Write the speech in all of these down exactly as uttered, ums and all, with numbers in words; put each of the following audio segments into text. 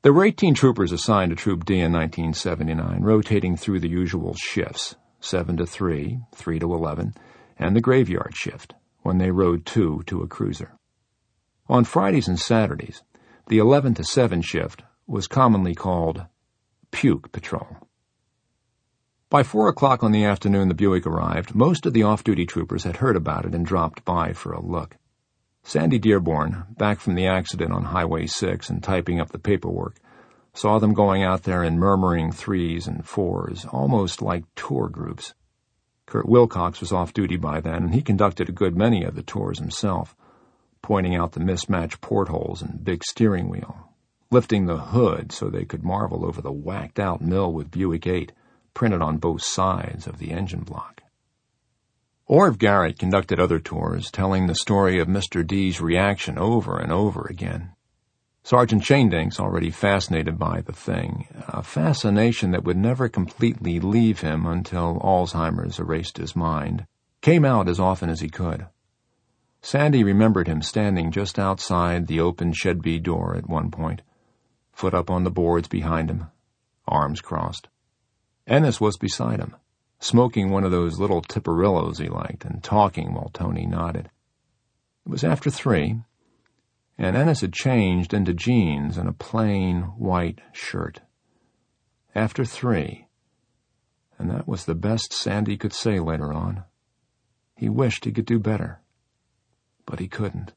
There were eighteen troopers assigned to Troop D in nineteen seventy-nine, rotating through the usual shifts, seven to three, three to eleven, and the graveyard shift, when they rode two to a cruiser. On Fridays and Saturdays, the eleven to seven shift was commonly called Puke Patrol. By four o'clock on the afternoon the Buick arrived, most of the off-duty troopers had heard about it and dropped by for a look. Sandy Dearborn, back from the accident on Highway six and typing up the paperwork, saw them going out there in murmuring threes and fours, almost like tour groups. Kurt Wilcox was off-duty by then, and he conducted a good many of the tours himself, pointing out the mismatched portholes and big steering wheel, lifting the hood so they could marvel over the whacked-out mill with Buick eight, printed on both sides of the engine block. Orv Garrett conducted other tours, telling the story of Mister D's reaction over and over again. Sergeant Chaindink's already fascinated by the thing, a fascination that would never completely leave him until Alzheimer's erased his mind, came out as often as he could. Sandy remembered him standing just outside the open shed B door at one point, foot up on the boards behind him, arms crossed. Ennis was beside him, smoking one of those little Tipperillos he liked and talking while Tony nodded. It was after three, and Ennis had changed into jeans and a plain white shirt. After three, and that was the best Sandy could say later on. He wished he could do better, but he couldn't.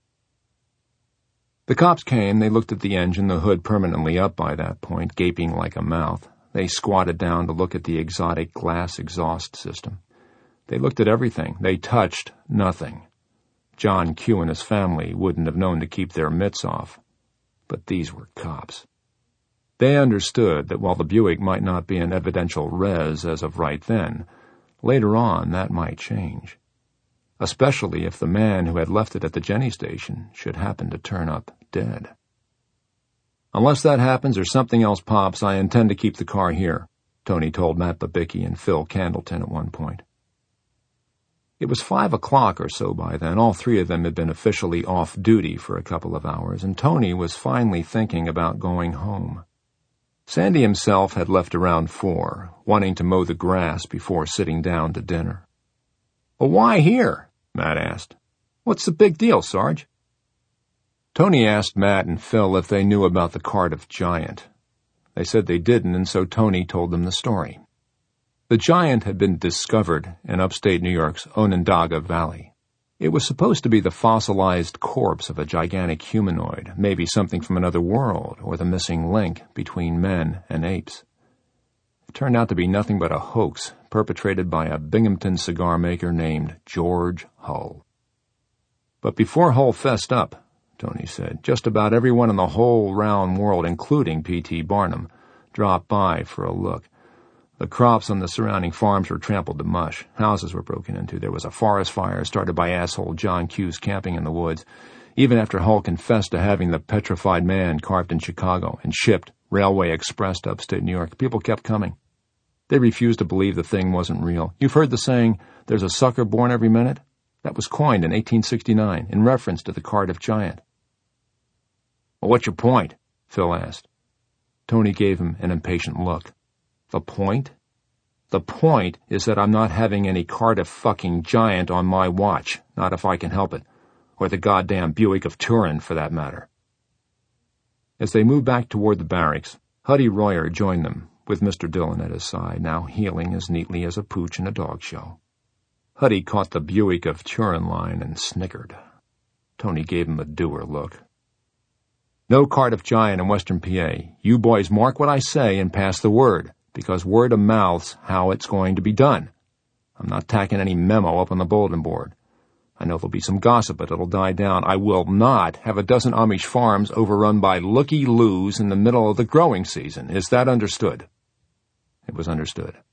The cops came, they looked at the engine, the hood permanently up by that point, gaping like a mouth. They squatted down to look at the exotic glass exhaust system. They looked at everything. They touched nothing. John Q and his family wouldn't have known to keep their mitts off. But these were cops. They understood that while the Buick might not be an evidential res as of right then, later on that might change. Especially if the man who had left it at the Jenny station should happen to turn up dead. "Unless that happens or something else pops, I intend to keep the car here," Tony told Matt Babicki and Phil Candleton at one point. It was five o'clock or so by then. All three of them had been officially off-duty for a couple of hours, and Tony was finally thinking about going home. Sandy himself had left around four, wanting to mow the grass before sitting down to dinner. "Well, why here?" Matt asked. "What's the big deal, Sarge?" Tony asked Matt and Phil if they knew about the Cardiff Giant. They said they didn't, and so Tony told them the story. The giant had been discovered in upstate New York's Onondaga Valley. It was supposed to be the fossilized corpse of a gigantic humanoid, maybe something from another world, or the missing link between men and apes. It turned out to be nothing but a hoax perpetrated by a Binghamton cigar maker named George Hull. But before Hull fessed up, Tony said, just about everyone in the whole round world, including P T Barnum, dropped by for a look. The crops on the surrounding farms were trampled to mush. Houses were broken into. There was a forest fire started by asshole John Q's camping in the woods. Even after Hull confessed to having the petrified man carved in Chicago and shipped Railway Express to upstate New York, people kept coming. They refused to believe the thing wasn't real. You've heard the saying, "There's a sucker born every minute"? That was coined in eighteen sixty-nine in reference to the Cardiff Giant. "Well, what's your point?" Phil asked. Tony gave him an impatient look. "The point? The point is that I'm not having any Cardiff fucking Giant on my watch, not if I can help it, or the goddamn Buick of Turin, for that matter." As they moved back toward the barracks, Huddy Royer joined them, with Mister Dillon at his side, now heeling as neatly as a pooch in a dog show. Huddy caught the Buick of Turin line and snickered. Tony gave him a dour look. "No Cardiff Giant in Western P A. You boys mark what I say and pass the word, because word of mouth's how it's going to be done. I'm not tacking any memo up on the bulletin board. I know there'll be some gossip, but it'll die down. I will not have a dozen Amish farms overrun by looky-loos in the middle of the growing season. Is that understood?" It was understood.